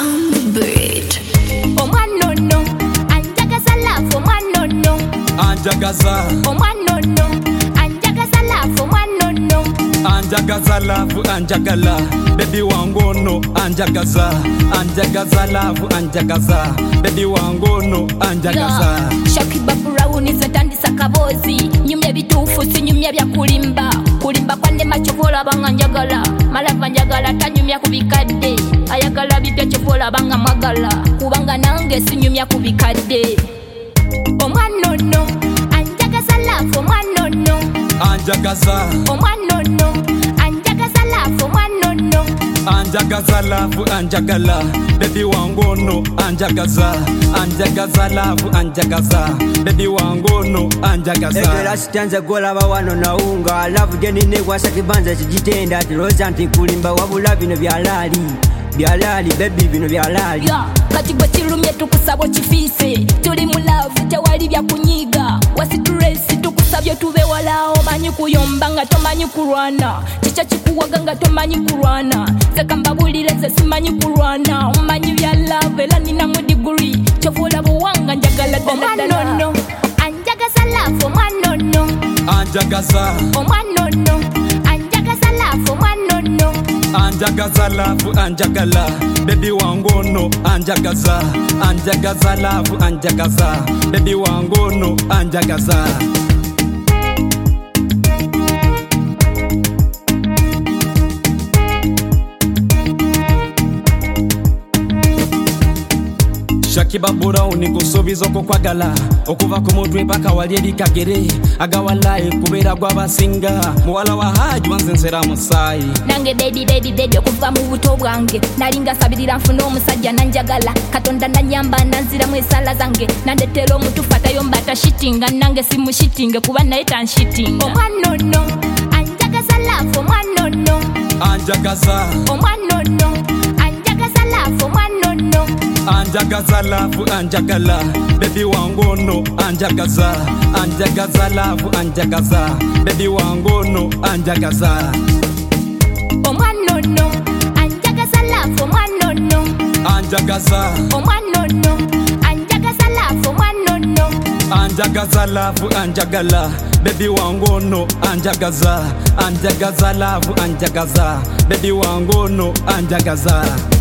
on the beat. Omwanono anjagaza love omwanono anjagaza omwanono anjagaza love omwanono anjagaza love anjagala baby wangono anjagaza love anjagaza baby wangono anjagaza Shakiba Brown satandisa kabozi nyumya bitufu sinyumya bya kulimba kwanne machokola banga njagala malava njagala tanyumya kubikadde ayagala bipya chokola banga magala kubanga nange sinyumya kubikadde omwanono anjagaza love omwanono anjagaza omwanono anjagaza love omwanono anjagaza love anjagala baby wangono anjagaza love anjagaza baby wangono anjagaza egera sitanza gola bawano naunga love genine kwasa kibanza kijitenda ati roza nti kulimba wabula bino byalali baby bino byalali kati gwe kirumye tukusaba kifise tuli mu love tewali bya kunyiga wasituresi tukusabye tube wala omanyi kuyomba nga tomanyi kulwana kicha kikuwaga nga tomanyi kulwana sekamba bulire ze simanyi kulwana omanyi bya love era nina mu degree chovola buwanga njagala omwanono anjagaza love omwanono anjagaza omwanono anjagaza love omwanono anjagaza love anjagala baby wangono anjagaza love anjagaza baby wangono anjagaza Shakiba Brown kusubiza okukwagala okuva ku mutwe mpaka wali eri kagere agawalaye kubeera gw'abasinga muwala wa Haji wanzensera musaayi nange dedi okuva mu buto bwange nalinga sabirira nfuna omusajja nanjagala katonda nanyamba nanziramu esala zange nandetera omutufa tayomba tashitinga nange simushitinge kuba naye tanshitinga omwanono anjagaza love omwanono anjagaza omwanono anjagaza love omwanono anjagaza love anjagala baby wangono anjagaza love anjagaza baby wangono anjagaza omwanono anjagaza love omwanono anjagaza omwanono anjagaza love omwanono anjagaza love anjagala baby wangono anjagaza love anjagaza baby wangono anjagaza